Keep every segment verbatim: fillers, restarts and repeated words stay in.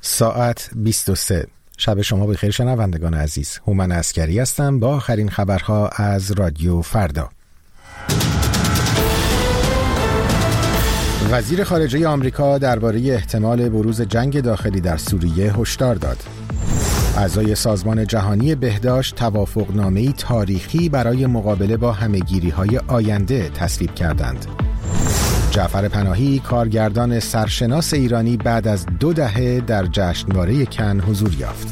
ساعت بیست و سه. شب شما بخیر شنوندگان عزیز. هومن عسکری هستم با آخرین خبرها از رادیو فردا. وزیر خارجه آمریکا درباره احتمال بروز جنگ داخلی در سوریه هشدار داد. اعضای سازمان جهانی بهداشت توافقنامه‌ای تاریخی برای مقابله با همه‌گیری‌های آینده تصویب کردند. جعفر پناهی کارگردان سرشناس ایرانی بعد از دو دهه در جشنواره کن حضور یافت.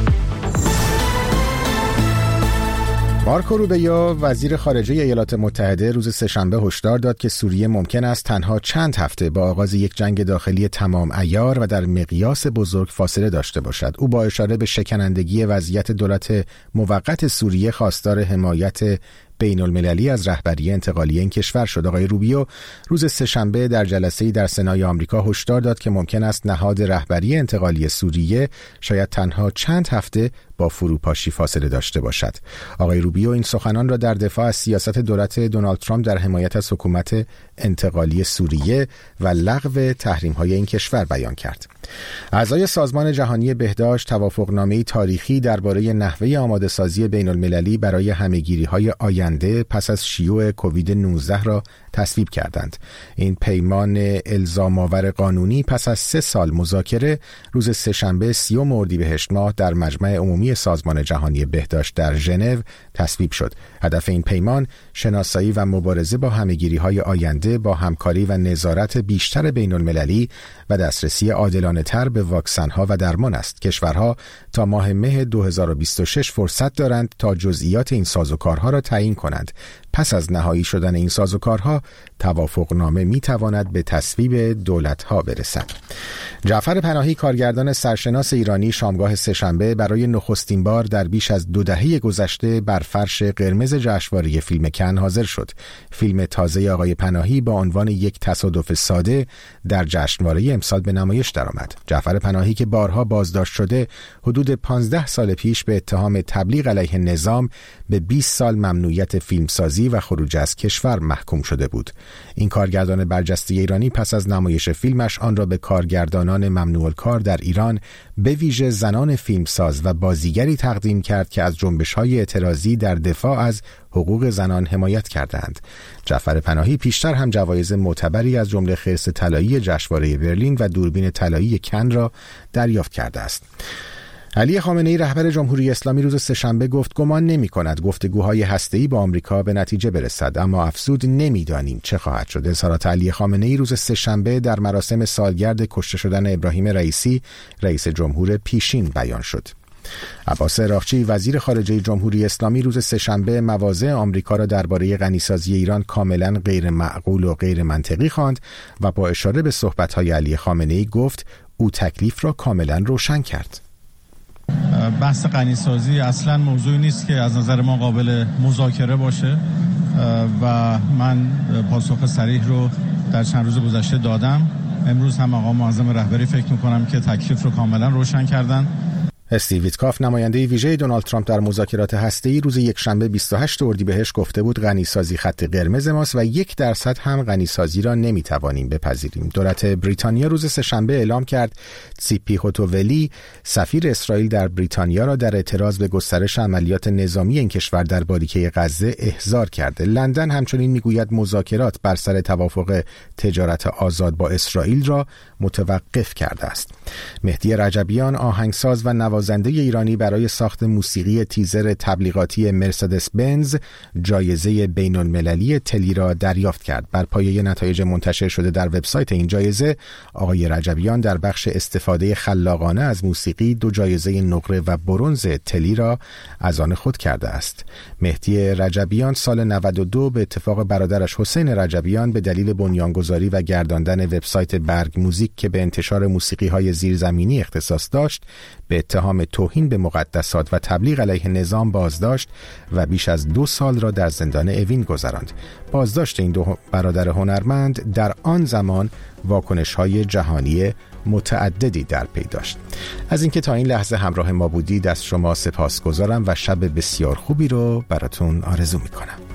مارکو روبیو وزیر خارجه ایالات متحده روز سه‌شنبه هشدار داد که سوریه ممکن است تنها چند هفته با آغاز یک جنگ داخلی تمام عیار و در مقیاس بزرگ فاصله داشته باشد. او با اشاره به شکنندگی وضعیت دولت موقت سوریه خواستار حمایت بین المللی از رهبری انتقالی این کشور شد. آقای روبیو روز سه‌شنبه در جلسه‌ای در سنای آمریکا هشدار داد که ممکن است نهاد رهبری انتقالی سوریه شاید تنها چند هفته با فروپاشی فاصله داشته باشد. آقای روبیو این سخنان را در دفاع از سیاست دولت دونالد ترامپ در حمایت از حکومت انتقالی سوریه و لغو تحریم‌های این کشور بیان کرد. اعضای سازمان جهانی بهداشت توافقنامه‌ای تاریخی درباره نحوه آماده‌سازی بین‌المللی برای همه‌گیری‌های آینده پس از شیوع کووید نوزده را تصویب کردند. این پیمان الزام‌آور قانونی پس از سه سال مذاکره روز سه‌شنبه سیوم اردیبهشت ماه در مجمع عمومی سازمان جهانی بهداشت در ژنو تصویب شد. هدف این پیمان شناسایی و مبارزه با همه‌گیری‌های آینده با همکاری و نظارت بیشتر بین‌المللی و دسترسی عادلانه‌تر به واکسن‌ها و درمان است. کشورها تا ماه مه دو هزار و بیست و شش فرصت دارند تا جزئیات این سازوکارها را تعیین کنند. پس از نهایی شدن این سازوکارها توافقنامه میتواند به تصویب دولت‌ها برسد. جعفر پناهی کارگردان سرشناس ایرانی شامگاه سه‌شنبه برای نخستین بار در بیش از دو دهه گذشته بر فرش قرمز جشنواره فیلم کن حاضر شد. فیلم تازه آقای پناهی با عنوان یک تصادف ساده در جشنواره امسال به نمایش درآمد. جعفر پناهی که بارها بازداشت شده حدود پانزده سال پیش به اتهام تبلیغ علیه نظام به بیست سال ممنوعیت فیلمسازی و خروج از کشور محکوم شده بود. این کارگردان برجسته ایرانی پس از نمایش فیلمش آن را به کارگردانان ممنوع الکار در ایران به ویژه زنان فیلمساز و بازیگری تقدیم کرد که از جنبش‌های اعتراضی در دفاع از حقوق زنان حمایت کردند. جعفر پناهی پیشتر هم جوایز معتبری از جمله خرس طلایی جشنواره برلین و دوربین طلایی کن را دریافت کرده است. علی خامنه‌ای رهبر جمهوری اسلامی روز سه‌شنبه گفت گمان نمی‌کند گفتگوهای هسته‌ای با آمریکا به نتیجه برسد، اما افزود نمی‌دانیم چه خواهد شد. اظهارات علی خامنه‌ای روز سه‌شنبه در مراسم سالگرد کشته شدن ابراهیم رئیسی رئیس جمهور پیشین بیان شد. عباس عراقچی وزیر خارجه جمهوری اسلامی روز سه‌شنبه مواضع آمریکا را درباره غنیسازی ایران کاملا غیر معقول و غیر منطقی خواند و با اشاره به صحبت‌های علی خامنه‌ای گفت او تکلیف را کاملا روشن کرد. بحث غنیسازی اصلا موضوعی نیست که از نظر ما قابل مذاکره باشه و من پاسخ صریح رو در چند روز گذشته دادم. امروز هم آقا معظم رهبری فکر میکنم که تکلیف رو کاملا روشن کردن. استیو ویتکاف نماینده ویژه دونالد ترامپ در مذاکرات هسته‌ای روز یکشنبه بیست و هشت اردیبهشت گفته بود غنیسازی خط قرمز ماست و یک درصد هم غنیسازی را نمیتوانیم بپذیریم. دولت بریتانیا روز سه‌شنبه اعلام کرد تسیپی هوتوولی سفیر اسرائیل در بریتانیا را در اعتراض به گسترش عملیات نظامی این کشور در باریکه غزه احضار کرده. لندن همچنین میگوید مذاکرات بر سر توافق تجارت آزاد با اسرائیل را متوقف کرده است. مهدی رجبیان آهنگساز و نوازنده ایرانی برای ساخت موسیقی تیزر تبلیغاتی مرسدس بنز جایزه بین‌المللی تلی را دریافت کرد. بر پایه نتایج منتشر شده در وبسایت این جایزه، آقای رجبیان در بخش استفاده خلاقانه از موسیقی دو جایزه نقره و برنز تلی را از آن خود کرده است. مهدی رجبیان سال نود و دو به اتفاق برادرش حسین رجبیان به دلیل بنیانگذاری و گرداندن وبسایت برگ موزیک که به انتشار موسیقی‌های زیرزمینی اختصاص داشت به اتهام توهین به مقدسات و تبلیغ علیه نظام بازداشت و بیش از دو سال را در زندان اوین گذراند. بازداشت این دو برادر هنرمند در آن زمان واکنش‌های جهانی متعددی در پی داشت. از اینکه تا این لحظه همراه ما بودید از شما سپاسگزارم و شب بسیار خوبی رو براتون آرزو می‌کنم.